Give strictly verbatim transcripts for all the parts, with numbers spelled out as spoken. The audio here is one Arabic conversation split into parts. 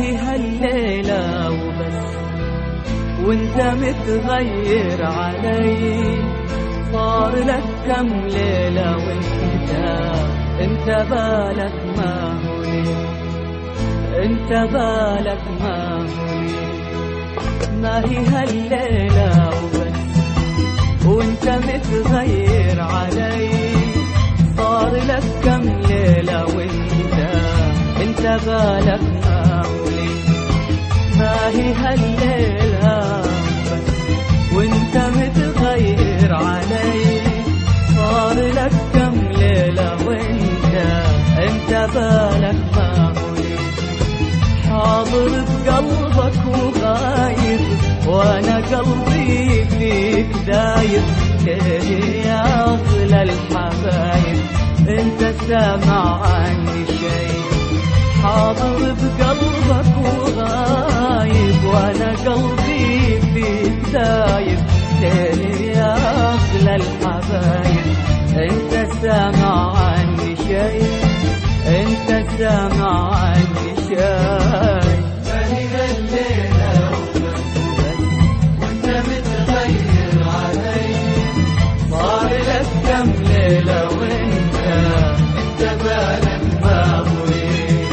هي هالليلة وبس وانت متغير علي. صار لك كم ليلة وانت انت بالك ما هوني، انت بالك ما هوني. ما هي هالليلة وبس وانت متغير علي. صار لك كم ليلة وانت انت بالك ما هوني. ما هي هالليلة بس وانت متغير علي. صار لك كم ليلة وانت انت بالك ما هوني. حاضر بقلبك وغايب وانا قلبي فيك دايب. ليه يا اغلى الحبايب انت سامع عني شي؟ حاضر بقلبك وغايب وانا قلبي فيك دايب. ليه يا اغلى الحبايب انت سامع عني شي؟ انت سامع عني شي؟ فهي الليلة وبس وانت متغير علي. صار لك كم ليلة وانت انت بالك ما هوي.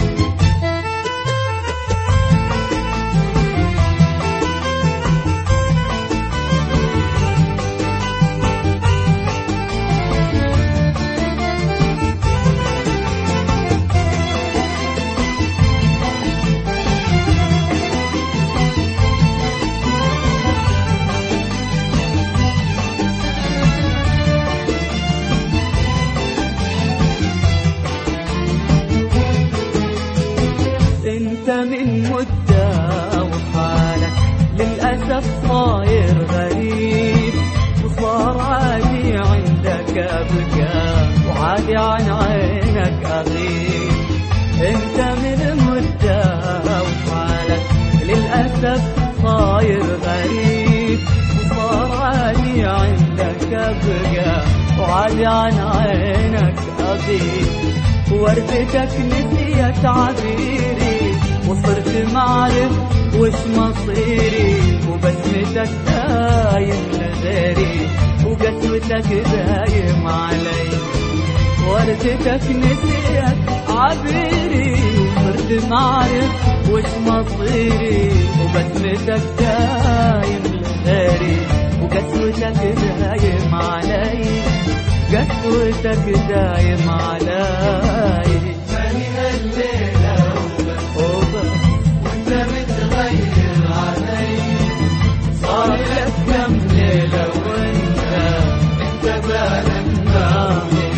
انت من مدة وحالك للأسف صاير غريب. وصار عادي عندك أبكى وعادي عن عينك أغيب. انت من مدة وحالك للأسف صاير غريب. وصار عادي عندك أبكى وعادي عن عينك أغيب. وردتك نسيت عبيري وصرت معرف وش مصيري. وبسمتك دايم لغيري وقسوتك دايم علي. وردتك نسيت عبيري وصرت معرف وش مصيري. وبسمتك دايم لغيري وقسوتك دايم علي. قسوتك دايم علي. فهي الليلة وبس وانت متغير علي. صار لك كم ليلة وانت انت بالك ما هوي.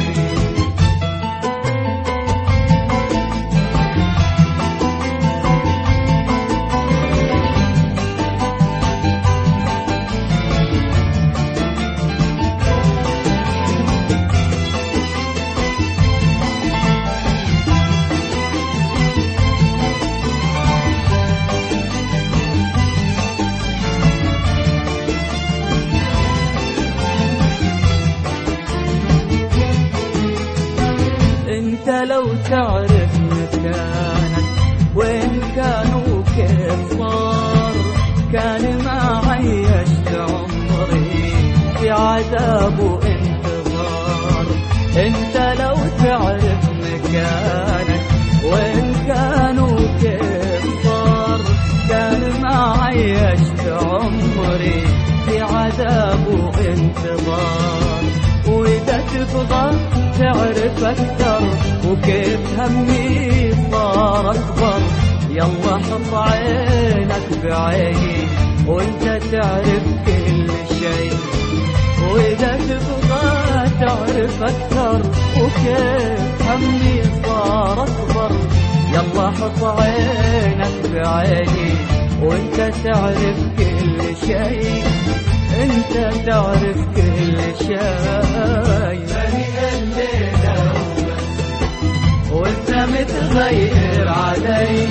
انت لو تعرف مكانك وين كان وكيف صار. كان ما عيشت عمري في عذاب وانتظار. انت لو تعرف مكانك وين كان وكيف صار. كان ما عيشت عمري في عذاب وانتظار. وإذا تبغى تعرف أكثر وكيف همي صار أكبر. يلا حط عينك بعيني وانت تعرف كل شي. وإذا تبغى تعرف أكثر وكيف همي صار أكبر. يلا حط عينك بعيني وانت تعرف كل شي. انت تعرف كل شي. فهي الليلة وبس وانت متغير علي.